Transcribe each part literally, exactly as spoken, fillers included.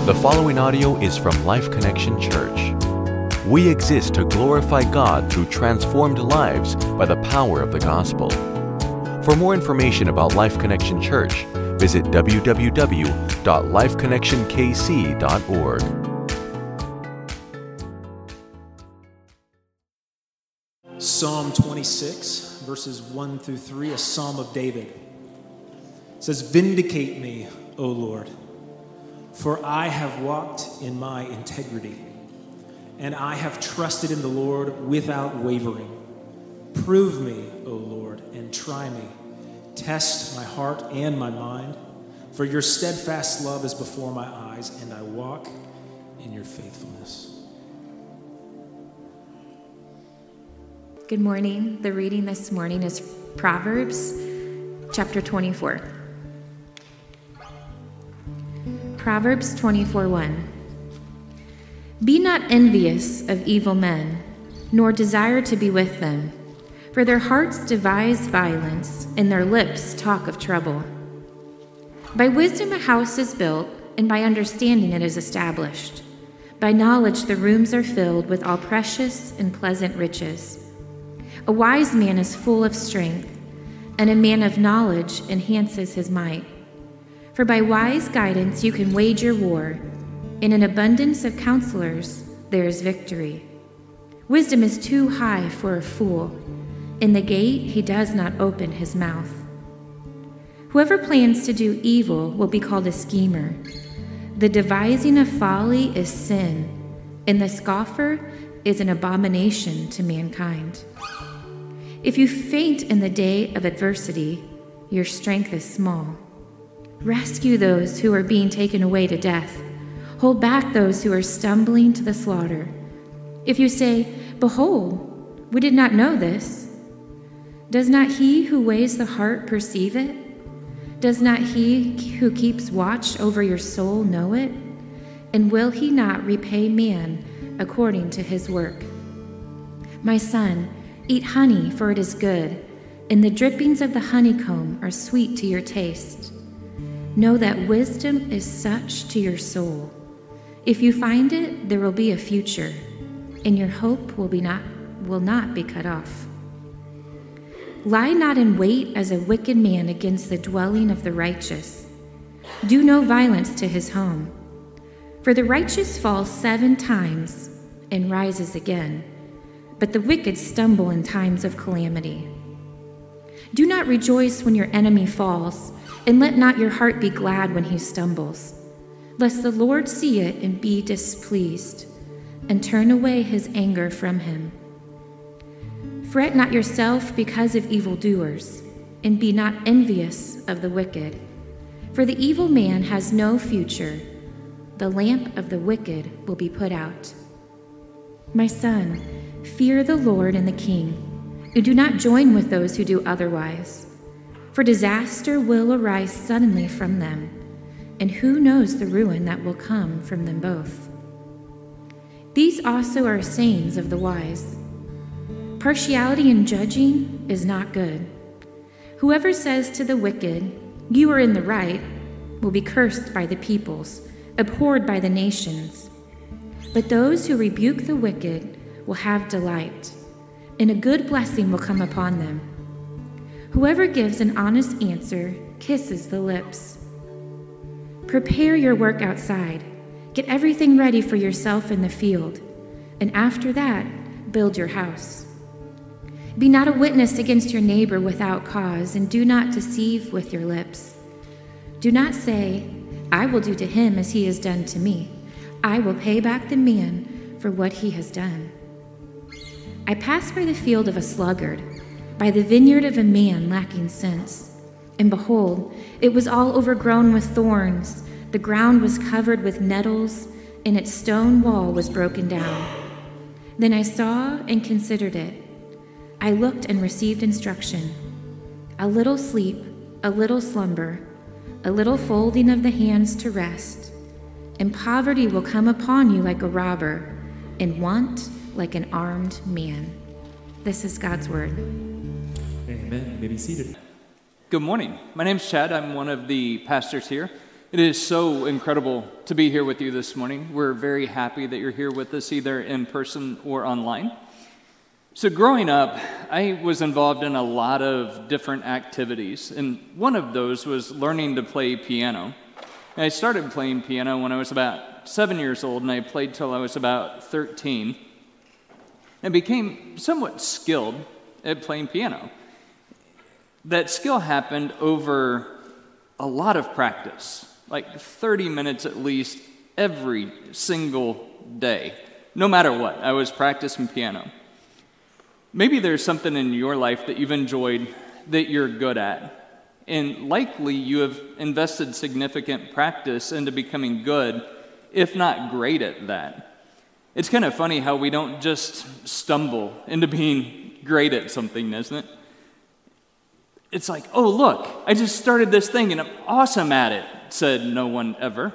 The following audio is from Life Connection Church. We exist to glorify God through transformed lives by the power of the gospel. For more information about Life Connection Church, visit w w w dot life connection k c dot org. Psalm twenty-six, verses one through three, a psalm of David. It says, "Vindicate me, O Lord, for I have walked in my integrity, and I have trusted in the Lord without wavering. Prove me, O Lord, and try me. Test my heart and my mind, for your steadfast love is before my eyes, and I walk in your faithfulness." Good morning. The reading this morning is Proverbs chapter twenty-four. Proverbs twenty-four one. Be not envious of evil men, nor desire to be with them, for their hearts devise violence, and their lips talk of trouble. By wisdom a house is built, and by understanding it is established. By knowledge the rooms are filled with all precious and pleasant riches. A wise man is full of strength, and a man of knowledge enhances his might. For by wise guidance you can wage your war. In an abundance of counselors there is victory. Wisdom is too high for a fool. In the gate he does not open his mouth. Whoever plans to do evil will be called a schemer. The devising of folly is sin, and the scoffer is an abomination to mankind. If you faint in the day of adversity, your strength is small. Rescue those who are being taken away to death. Hold back those who are stumbling to the slaughter. If you say, "Behold, we did not know this," does not he who weighs the heart perceive it? Does not he who keeps watch over your soul know it? And will he not repay man according to his work? My son, eat honey, for it is good, and the drippings of the honeycomb are sweet to your taste. Know that wisdom is such to your soul. If you find it, there will be a future, and your hope will be not will not be cut off. Lie not in wait as a wicked man against the dwelling of the righteous. Do no violence to his home. For the righteous falls seven times and rises again, but the wicked stumble in times of calamity. Do not rejoice when your enemy falls, and let not your heart be glad when he stumbles, lest the Lord see it and be displeased, and turn away his anger from him. Fret not yourself because of evildoers, and be not envious of the wicked, for the evil man has no future. The lamp of the wicked will be put out. My son, fear the Lord and the king, and do not join with those who do otherwise. For disaster will arise suddenly from them, and who knows the ruin that will come from them both. These also are sayings of the wise. Partiality in judging is not good. Whoever says to the wicked, "You are in the right," will be cursed by the peoples, abhorred by the nations. But those who rebuke the wicked will have delight, and a good blessing will come upon them. Whoever gives an honest answer kisses the lips. Prepare your work outside. Get everything ready for yourself in the field, and after that, build your house. Be not a witness against your neighbor without cause, and do not deceive with your lips. Do not say, "I will do to him as he has done to me. I will pay back the man for what he has done." I passed by the field of a sluggard, by the vineyard of a man lacking sense. And behold, it was all overgrown with thorns. The ground was covered with nettles, and its stone wall was broken down. Then I saw and considered it. I looked and received instruction. A little sleep, a little slumber, a little folding of the hands to rest, and poverty will come upon you like a robber, and want like an armed man. This is God's word. Amen. You may be seated. Good morning. My name's Chad. I'm one of the pastors here. It is so incredible to be here with you this morning. We're very happy that you're here with us, either in person or online. So growing up, I was involved in a lot of different activities, and one of those was learning to play piano. And I started playing piano when I was about seven years old, and I played till I was about thirteen. I became somewhat skilled at playing piano. That skill happened over a lot of practice, like thirty minutes at least every single day. No matter what, I was practicing piano. Maybe there's something in your life that you've enjoyed that you're good at, and likely you have invested significant practice into becoming good, if not great at that. It's kind of funny how we don't just stumble into being great at something, isn't it? It's like, oh, look, I just started this thing and I'm awesome at it, said no one ever.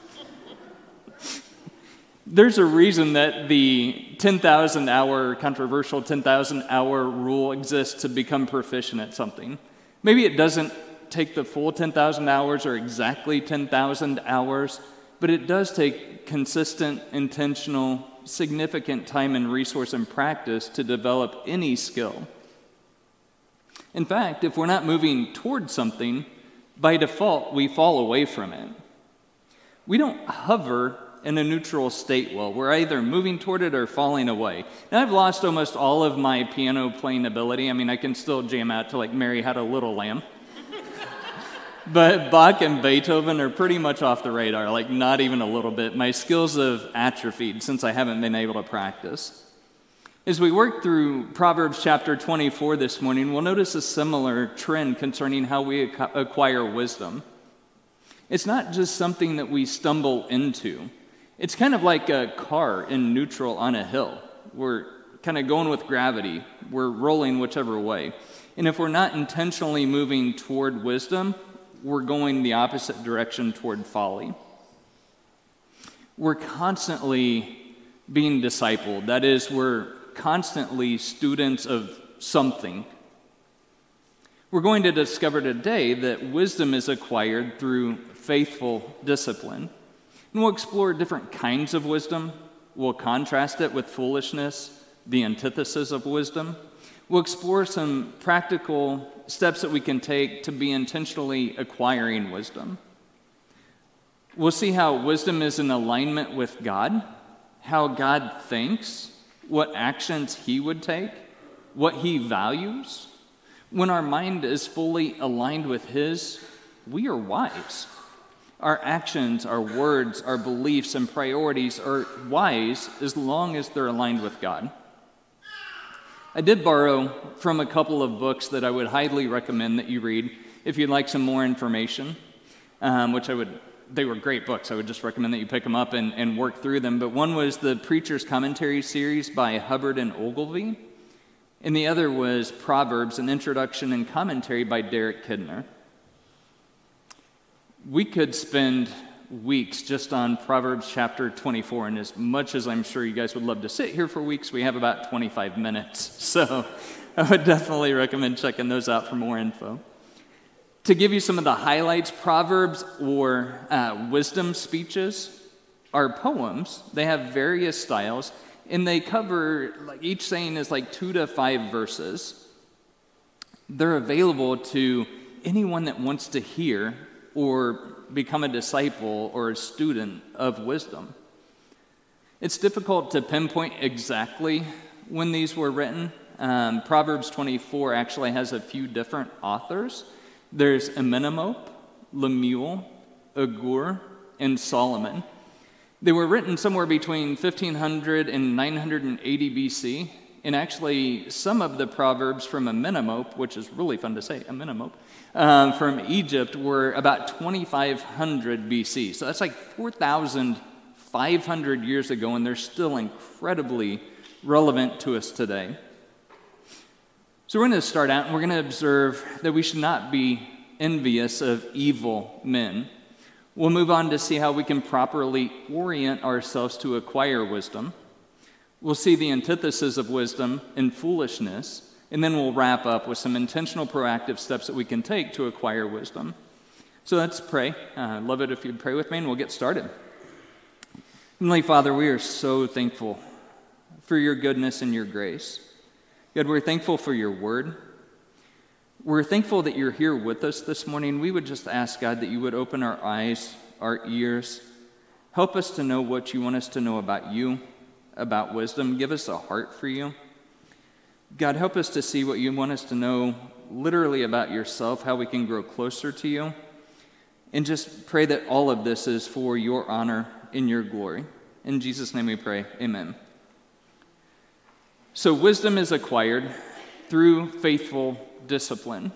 There's a reason that the ten thousand hour, controversial ten thousand hour rule exists to become proficient at something. Maybe it doesn't take the full ten thousand hours or exactly ten thousand hours, but it does take consistent, intentional, significant time and resource and practice to develop any skill. In fact, if we're not moving towards something, by default, we fall away from it. We don't hover in a neutral state well. We're either moving toward it or falling away. Now, I've lost almost all of my piano playing ability. I mean, I can still jam out to like Mary Had a Little Lamb. But Bach and Beethoven are pretty much off the radar, like not even a little bit. My skills have atrophied since I haven't been able to practice. As we work through Proverbs chapter twenty-four this morning, we'll notice a similar trend concerning how we acquire wisdom. It's not just something that we stumble into. It's kind of like a car in neutral on a hill. We're kind of going with gravity. We're rolling whichever way. And if we're not intentionally moving toward wisdom, we're going the opposite direction toward folly. We're constantly being discipled. That is, we're constantly students of something. We're going to discover today that wisdom is acquired through faithful discipline. And we'll explore different kinds of wisdom. We'll contrast it with foolishness, the antithesis of wisdom. We'll explore some practical steps that we can take to be intentionally acquiring wisdom. We'll see how wisdom is in alignment with God, how God thinks, what actions He would take, what He values. When our mind is fully aligned with His, we are wise. Our actions, our words, our beliefs, and priorities are wise as long as they're aligned with God. I did borrow from a couple of books that I would highly recommend that you read if you'd like some more information, um, which I would, they were great books. I would just recommend that you pick them up and, and work through them. But one was the Preacher's Commentary series by Hubbard and Ogilvie, and the other was Proverbs, an introduction and commentary by Derek Kidner. We could spend weeks just on Proverbs chapter twenty-four, and as much as I'm sure you guys would love to sit here for weeks, we have about twenty-five minutes. So I would definitely recommend checking those out for more info. To give you some of the highlights, Proverbs or uh, wisdom speeches are poems. They have various styles, and they cover, like each saying is like two to five verses. They're available to anyone that wants to hear or become a disciple or a student of wisdom. It's difficult to pinpoint exactly when these were written. Um, Proverbs twenty-four actually has a few different authors. There's Amenemope, Lemuel, Agur, and Solomon. They were written somewhere between fifteen hundred and nine hundred eighty B C, and actually some of the Proverbs from Amenemope, which is really fun to say, Amenemope, um, from Egypt were about twenty-five hundred B C. So that's like four thousand five hundred years ago, and they're still incredibly relevant to us today. So we're going to start out, and we're going to observe that we should not be envious of evil men. We'll move on to see how we can properly orient ourselves to acquire wisdom. We'll see the antithesis of wisdom in foolishness, and then we'll wrap up with some intentional proactive steps that we can take to acquire wisdom. So let's pray. Uh, I'd love it if you'd pray with me, and we'll get started. Heavenly Father, we are so thankful for your goodness and your grace. God, we're thankful for your word. We're thankful that you're here with us this morning. We would just ask, God, that you would open our eyes, our ears, help us to know what you want us to know about you, about wisdom. Give us a heart for you. God, help us to see what you want us to know literally about yourself, how we can grow closer to you. And just pray that all of this is for your honor and your glory. In Jesus' name we pray, amen. So wisdom is acquired through faithful discipline.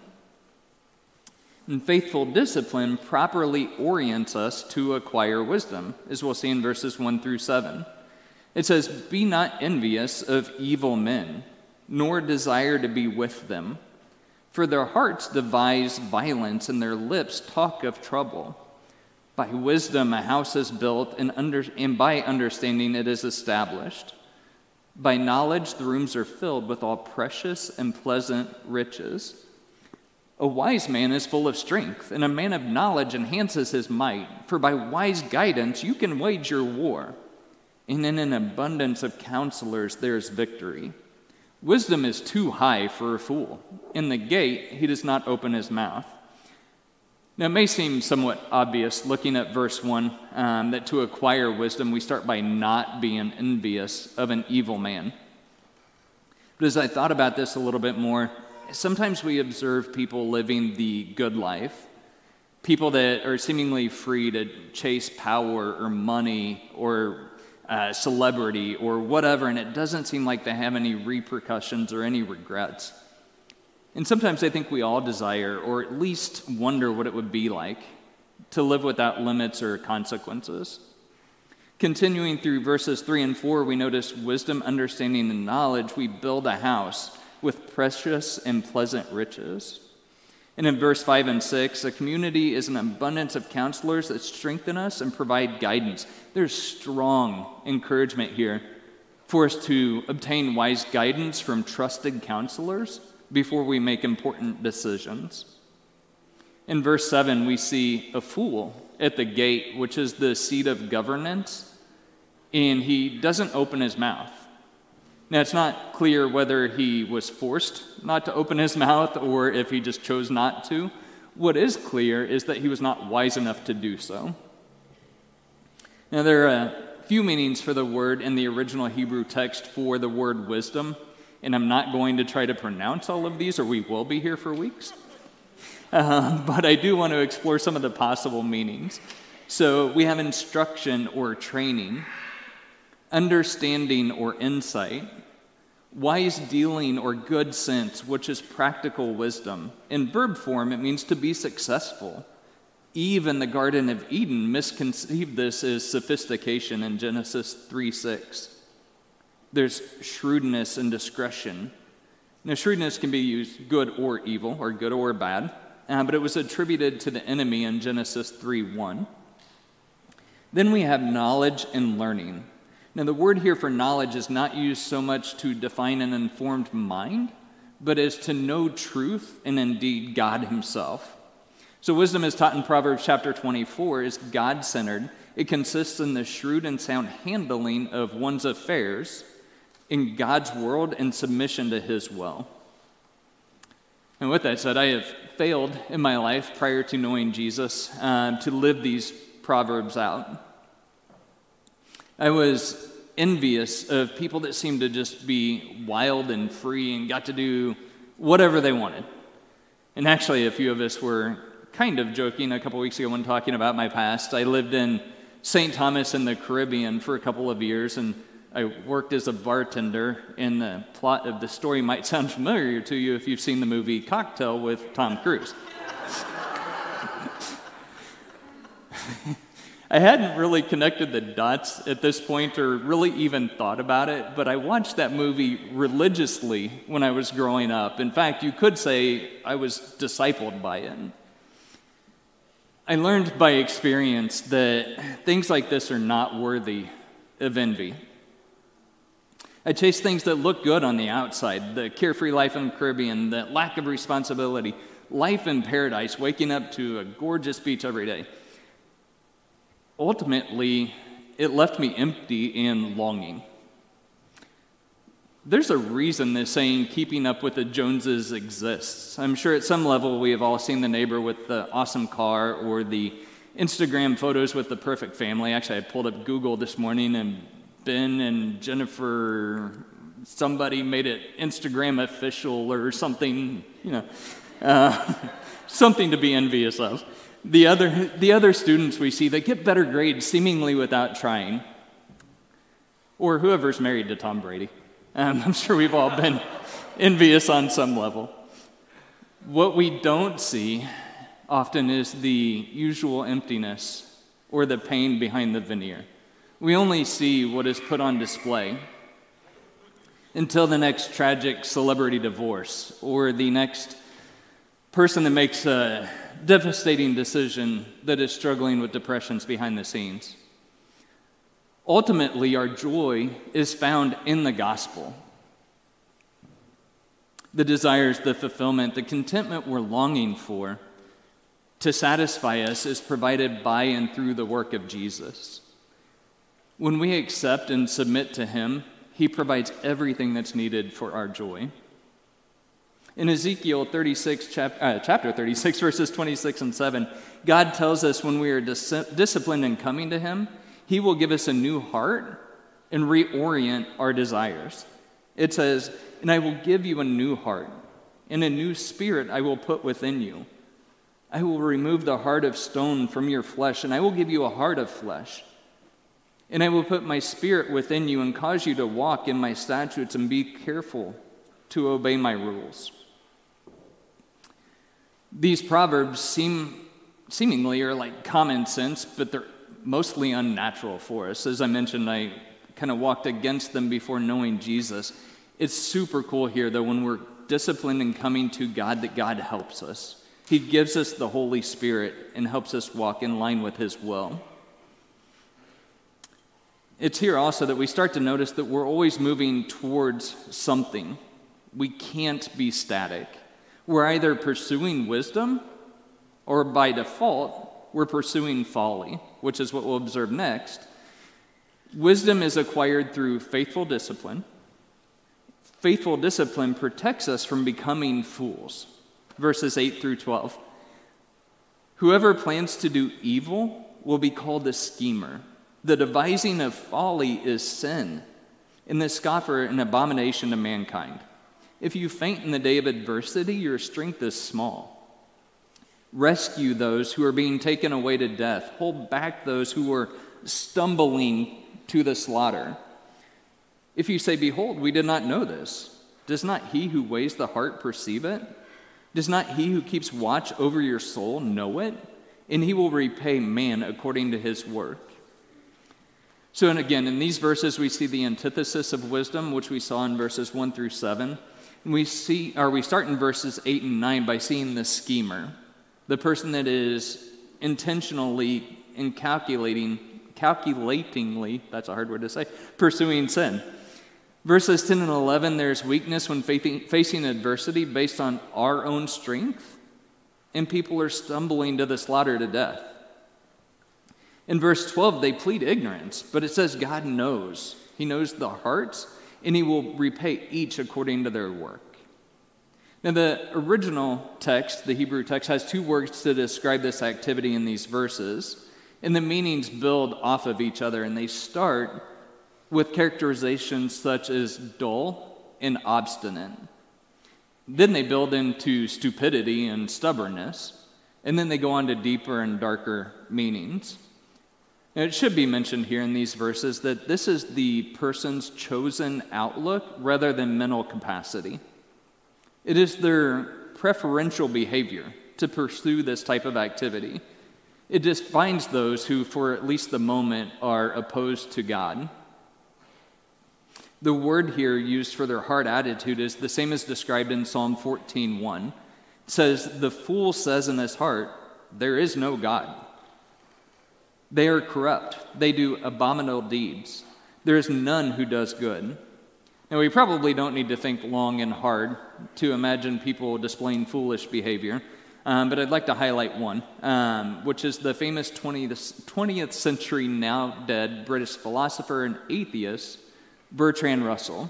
And faithful discipline properly orients us to acquire wisdom, as we'll see in verses one through seven. It says, "Be not envious of evil men, nor desire to be with them. For their hearts devise violence, and their lips talk of trouble. By wisdom a house is built, and, under, and by understanding it is established. By knowledge the rooms are filled with all precious and pleasant riches. A wise man is full of strength, and a man of knowledge enhances his might. For by wise guidance you can wage your war, and in an abundance of counselors there is victory. Wisdom is too high for a fool. In the gate he does not open his mouth." Now, it may seem somewhat obvious looking at verse one um, that to acquire wisdom, we start by not being envious of an evil man. But as I thought about this a little bit more, sometimes we observe people living the good life, people that are seemingly free to chase power or money or uh, celebrity or whatever, and it doesn't seem like they have any repercussions or any regrets. And sometimes I think we all desire, or at least wonder what it would be like, to live without limits or consequences. Continuing through verses three and four, we notice wisdom, understanding, and knowledge. We build a house with precious and pleasant riches. And in verse five and six, a community is an abundance of counselors that strengthen us and provide guidance. There's strong encouragement here for us to obtain wise guidance from trusted counselors before we make important decisions. In verse seven, we see a fool at the gate, which is the seat of governance, and he doesn't open his mouth. Now, it's not clear whether he was forced not to open his mouth or if he just chose not to. What is clear is that he was not wise enough to do so. Now, there are a few meanings for the word in the original Hebrew text for the word wisdom, and I'm not going to try to pronounce all of these, or we will be here for weeks. Uh, but I do want to explore some of the possible meanings. So we have instruction or training, understanding or insight, wise dealing or good sense, which is practical wisdom. In verb form, it means to be successful. Eve in the Garden of Eden misconceived this as sophistication in Genesis three six. There's shrewdness and discretion. Now, shrewdness can be used good or evil, or good or bad, uh, but it was attributed to the enemy in Genesis three one. Then we have knowledge and learning. Now, the word here for knowledge is not used so much to define an informed mind, but as to know truth and indeed God himself. So wisdom is taught in Proverbs chapter twenty-four is God-centered. It consists in the shrewd and sound handling of one's affairs in God's world and submission to his will. And with that said, I have failed in my life prior to knowing Jesus uh, to live these proverbs out. I was envious of people that seemed to just be wild and free and got to do whatever they wanted. And actually, a few of us were kind of joking a couple weeks ago when talking about my past. I lived in Saint Thomas in the Caribbean for a couple of years, and I worked as a bartender, and the plot of the story might sound familiar to you if you've seen the movie Cocktail with Tom Cruise. I hadn't really connected the dots at this point or really even thought about it, but I watched that movie religiously when I was growing up. In fact, you could say I was discipled by it. I learned by experience that things like this are not worthy of envy. I chased things that look good on the outside, the carefree life in the Caribbean, the lack of responsibility, life in paradise, waking up to a gorgeous beach every day. Ultimately, it left me empty and longing. There's a reason this saying, keeping up with the Joneses, exists. I'm sure at some level we have all seen the neighbor with the awesome car or the Instagram photos with the perfect family. Actually, I pulled up Google this morning, and Ben and Jennifer, somebody made it Instagram official or something, you know, uh, something to be envious of. The other, the other students we see, they get better grades seemingly without trying. Or whoever's married to Tom Brady. Um, I'm sure we've all been envious on some level. What we don't see often is the usual emptiness or the pain behind the veneer. We only see what is put on display until the next tragic celebrity divorce or the next person that makes a devastating decision that is struggling with depressions behind the scenes. Ultimately, our joy is found in the gospel. The desires, the fulfillment, the contentment we're longing for to satisfy us is provided by and through the work of Jesus. When we accept and submit to Him, He provides everything that's needed for our joy. In Ezekiel thirty-six, chap- uh, chapter thirty-six, verses twenty-six and seven, God tells us when we are dis- disciplined in coming to Him, He will give us a new heart and reorient our desires. It says, "And I will give you a new heart, and a new spirit I will put within you. I will remove the heart of stone from your flesh, and I will give you a heart of flesh. And I will put my spirit within you and cause you to walk in my statutes and be careful to obey my rules." These proverbs seem seemingly are like common sense, but they're mostly unnatural for us. As I mentioned, I kind of walked against them before knowing Jesus. It's super cool here, though, when we're disciplined in coming to God, that God helps us. He gives us the Holy Spirit and helps us walk in line with His will. It's here also that we start to notice that we're always moving towards something. We can't be static. We're either pursuing wisdom, or by default, we're pursuing folly, which is what we'll observe next. Wisdom is acquired through faithful discipline. Faithful discipline protects us from becoming fools. Verses eight through twelve. "Whoever plans to do evil will be called a schemer. The devising of folly is sin, and the scoffer an abomination to mankind. If you faint in the day of adversity, your strength is small. Rescue those who are being taken away to death. Hold back those who are stumbling to the slaughter. If you say, 'Behold, we did not know this,' does not He who weighs the heart perceive it? Does not He who keeps watch over your soul know it? And He will repay man according to his work." So, and again, in these verses, we see the antithesis of wisdom, which we saw in verses one through seven. And we see, or we start in verses eight and nine by seeing the schemer, the person that is intentionally and calculating, calculatingly, that's a hard word to say, pursuing sin. Verses ten and eleven, there's weakness when facing adversity based on our own strength, and people are stumbling to the slaughter to death. In verse twelve, they plead ignorance, but it says God knows. He knows the hearts, and He will repay each according to their work. Now, the original text, the Hebrew text, has two words to describe this activity in these verses, and the meanings build off of each other, and they start with characterizations such as dull and obstinate. Then they build into stupidity and stubbornness, and then they go on to deeper and darker meanings. Now, it should be mentioned here in these verses that this is the person's chosen outlook rather than mental capacity. It is their preferential behavior to pursue this type of activity. It defines those who, for at least the moment, are opposed to God. The word here used for their heart attitude is the same as described in Psalm fourteen one. It says, "The fool says in his heart, 'There is no God.' They are corrupt. They do abominable deeds. There is none who does good." Now, we probably don't need to think long and hard to imagine people displaying foolish behavior. Um, but I'd like to highlight one, um, which is the famous twentieth century, now dead, British philosopher and atheist, Bertrand Russell.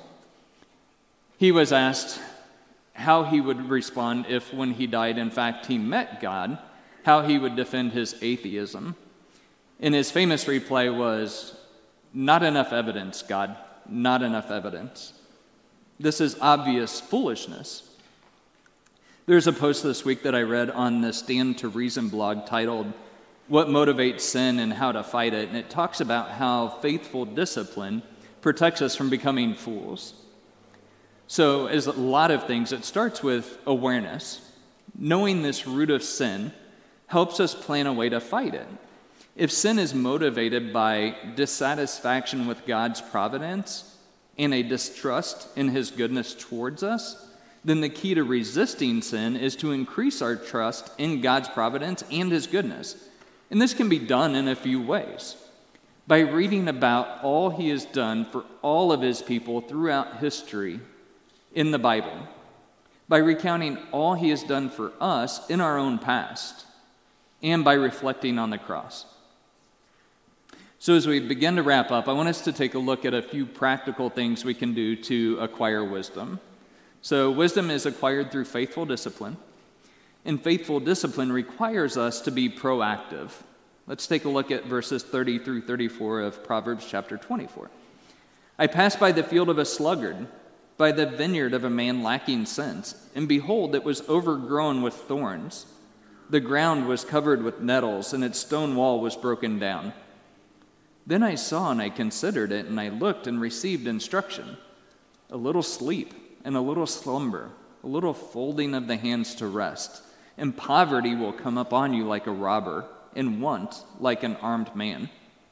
He was asked how he would respond if, when he died, in fact, he met God, how he would defend his atheism. And his famous reply was, "Not enough evidence, God, not enough evidence. This is obvious foolishness." There's a post this week that I read on the Stand to Reason blog titled, "What Motivates Sin and How to Fight It?" And it talks about how faithful discipline protects us from becoming fools. So, as a lot of things, it starts with awareness. Knowing this root of sin helps us plan a way to fight it. If sin is motivated by dissatisfaction with God's providence and a distrust in his goodness towards us, then the key to resisting sin is to increase our trust in God's providence and his goodness. And this can be done in a few ways. By reading about all he has done for all of his people throughout history in the Bible. By recounting all he has done for us in our own past. And by reflecting on the cross. So as we begin to wrap up, I want us to take a look at a few practical things we can do to acquire wisdom. So wisdom is acquired through faithful discipline, and faithful discipline requires us to be proactive. Let's take a look at verses thirty through thirty-four of Proverbs chapter twenty-four. "I passed by the field of a sluggard, by the vineyard of a man lacking sense, and behold, it was overgrown with thorns. The ground was covered with nettles, and its stone wall was broken down. Then I saw and I considered it, and I looked and received instruction. A little sleep and a little slumber, a little folding of the hands to rest, and poverty will come upon you like a robber, and want like an armed man."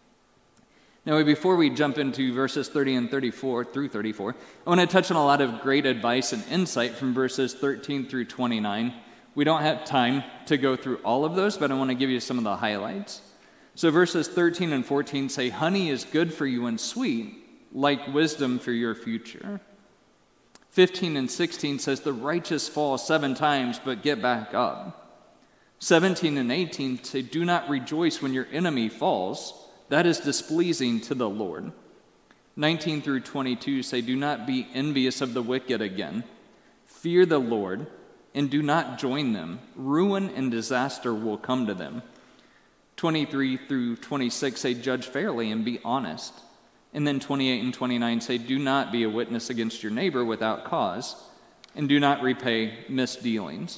Now, before we jump into verses thirty and thirty-four through thirty-four, I want to touch on a lot of great advice and insight from verses thirteen through twenty-nine. We don't have time to go through all of those, but I want to give you some of the highlights. So verses thirteen and fourteen say, "Honey is good for you and sweet, like wisdom for your future." fifteen and sixteen says, "The righteous fall seven times, but get back up." seventeen and eighteen say, "Do not rejoice when your enemy falls. That is displeasing to the Lord." nineteen through twenty-two say, "Do not be envious of the wicked again. Fear the Lord, and do not join them. Ruin and disaster will come to them." twenty-three through twenty-six say, "Judge fairly and be honest." And then twenty-eight and twenty-nine say, "Do not be a witness against your neighbor without cause, and do not repay misdealings."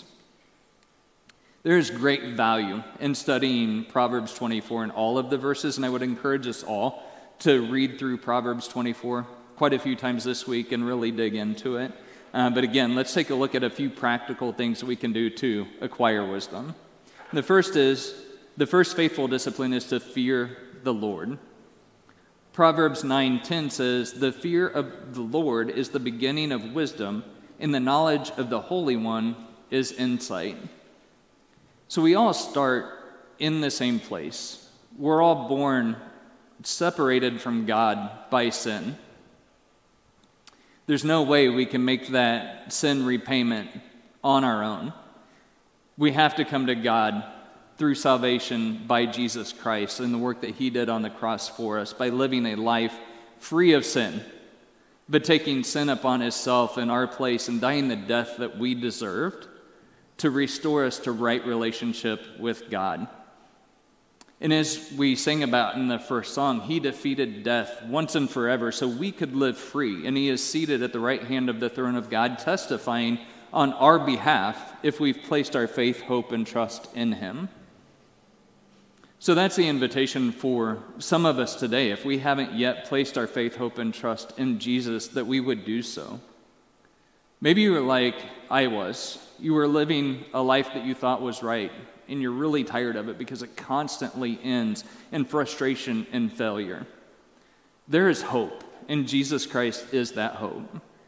There is great value in studying Proverbs twenty-four in all of the verses, and I would encourage us all to read through Proverbs twenty-four quite a few times this week and really dig into it. Uh, but again, let's take a look at a few practical things that we can do to acquire wisdom. The first is, the first faithful discipline is to fear the Lord. Proverbs nine ten says, "The fear of the Lord is the beginning of wisdom, and the knowledge of the Holy One is insight." So we all start in the same place. We're all born separated from God by sin. There's no way we can make that sin repayment on our own. We have to come to God through salvation by Jesus Christ and the work that he did on the cross for us, by living a life free of sin, but taking sin upon himself in our place and dying the death that we deserved to restore us to right relationship with God. And as we sang about in the first song, he defeated death once and forever so we could live free, and he is seated at the right hand of the throne of God, testifying on our behalf if we've placed our faith, hope, and trust in him. So that's the invitation for some of us today. If we haven't yet placed our faith, hope, and trust in Jesus, that we would do so. Maybe you were like I was. You were living a life that you thought was right, and you're really tired of it because it constantly ends in frustration and failure. There is hope, and Jesus Christ is that hope.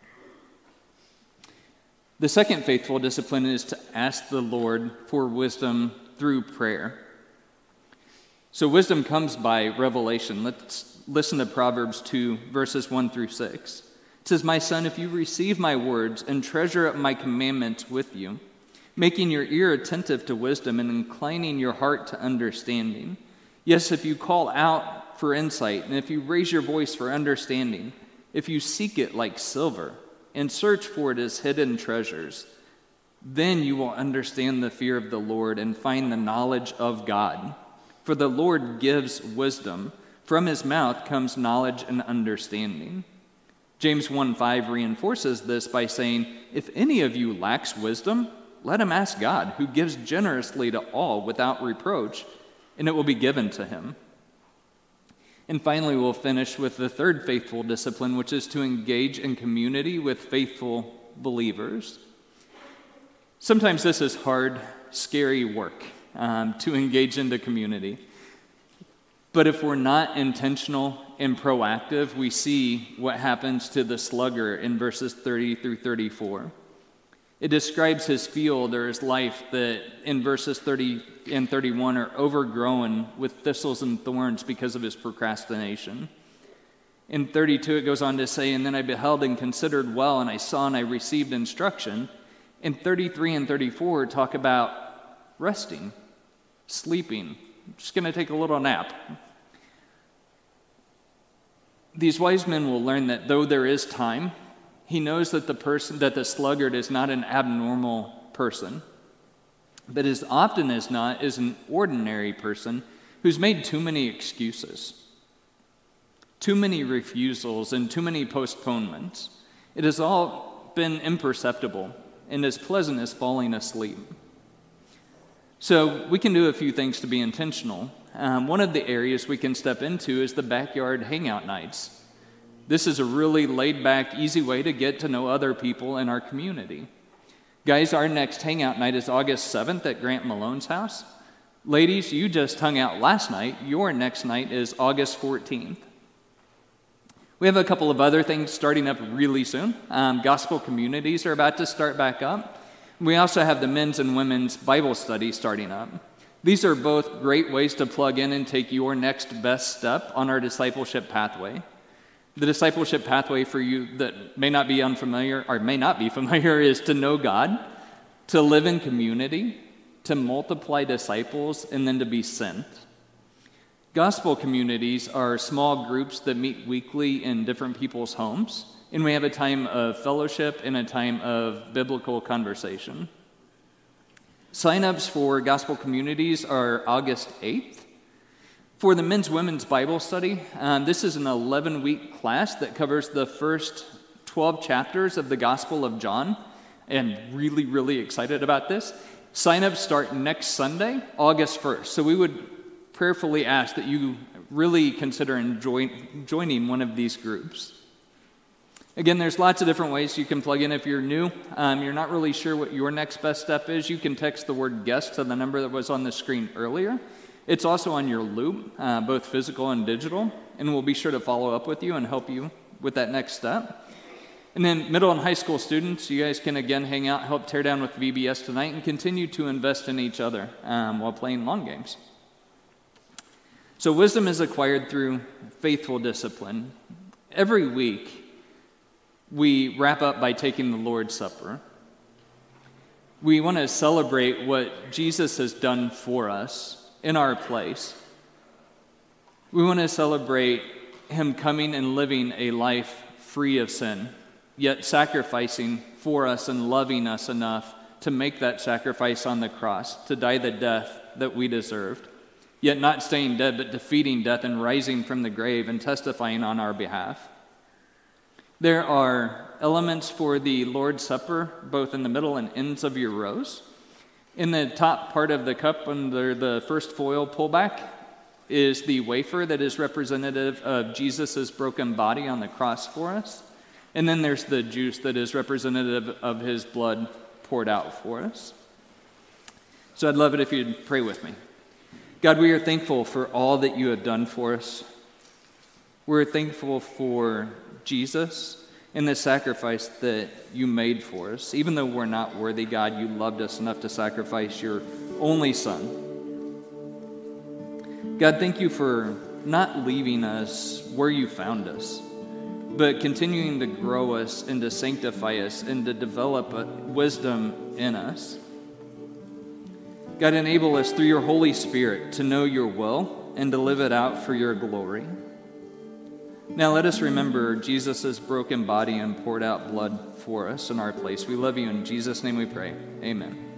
The second faithful discipline is to ask the Lord for wisdom through prayer. So wisdom comes by revelation. Let's listen to Proverbs two, verses one through six. It says, "My son, if you receive my words and treasure up my commandments with you, making your ear attentive to wisdom and inclining your heart to understanding. Yes, if you call out for insight, and if you raise your voice for understanding, if you seek it like silver and search for it as hidden treasures, then you will understand the fear of the Lord and find the knowledge of God. For the Lord gives wisdom. From his mouth comes knowledge and understanding. James one five reinforces this by saying, if any of you lacks wisdom, let him ask God, who gives generously to all without reproach, and it will be given to him. And finally, we'll finish with the third faithful discipline, which is to engage in community with faithful believers. Sometimes this is hard, scary work, um, to engage into community. But if we're not intentional and proactive, we see what happens to the sluggard in verses thirty through thirty-four. It describes his field or his life that in verses thirty and thirty-one are overgrown with thistles and thorns because of his procrastination. In thirty-two, it goes on to say, and then I beheld and considered well, and I saw and I received instruction. In thirty-three and thirty-four, talk about resting, sleeping. I'm just going to take a little nap. These wise men will learn that though there is time, he knows that the person, that the sluggard is not an abnormal person, but as often as not is an ordinary person who's made too many excuses, too many refusals, and too many postponements. It has all been imperceptible and as pleasant as falling asleep. So we can do a few things to be intentional. Um, one of the areas we can step into is the backyard hangout nights. This is a really laid-back, easy way to get to know other people in our community. Guys, our next hangout night is August seventh at Grant Malone's house. Ladies, you just hung out last night. Your next night is August fourteenth. We have a couple of other things starting up really soon. Um, gospel communities are about to start back up. We also have the men's and women's Bible study starting up. These are both great ways to plug in and take your next best step on our discipleship pathway. The discipleship pathway for you that may not be unfamiliar or may not be familiar is to know God, to live in community, to multiply disciples, and then to be sent. Gospel communities are small groups that meet weekly in different people's homes, and we have a time of fellowship and a time of biblical conversation. Sign-ups for gospel communities are August eighth. For the men's women's Bible study, um, this is an eleven-week class that covers the first twelve chapters of the Gospel of John, and really, really excited about this. Sign-ups start next Sunday, August first, so we would prayerfully ask that you really consider enjoy, joining one of these groups. Again, there's lots of different ways you can plug in. If you're new, um, you're not really sure what your next best step is, you can text the word guest to the number that was on the screen earlier. It's also on your loop, uh, both physical and digital, and we'll be sure to follow up with you and help you with that next step. And then middle and high school students, you guys can again hang out, help tear down with V B S tonight, and continue to invest in each other um, while playing long games. So wisdom is acquired through faithful discipline. Every week, we wrap up by taking the Lord's Supper. We want to celebrate what Jesus has done for us in our place. We want to celebrate him coming and living a life free of sin, yet sacrificing for us and loving us enough to make that sacrifice on the cross, to die the death that we deserved, yet not staying dead, but defeating death and rising from the grave and testifying on our behalf. There are elements for the Lord's Supper, both in the middle and ends of your rows. In the top part of the cup, under the first foil pullback, is the wafer that is representative of Jesus' broken body on the cross for us. And then there's the juice that is representative of his blood poured out for us. So I'd love it if you'd pray with me. God, we are thankful for all that you have done for us. We're thankful for Jesus and the sacrifice that you made for us. Even though we're not worthy, God, you loved us enough to sacrifice your only Son. God, thank you for not leaving us where you found us, but continuing to grow us and to sanctify us and to develop a wisdom in us. God, enable us through your Holy Spirit to know your will and to live it out for your glory. Now let us remember Jesus' broken body and poured out blood for us in our place. We love you. In Jesus' name we pray. Amen.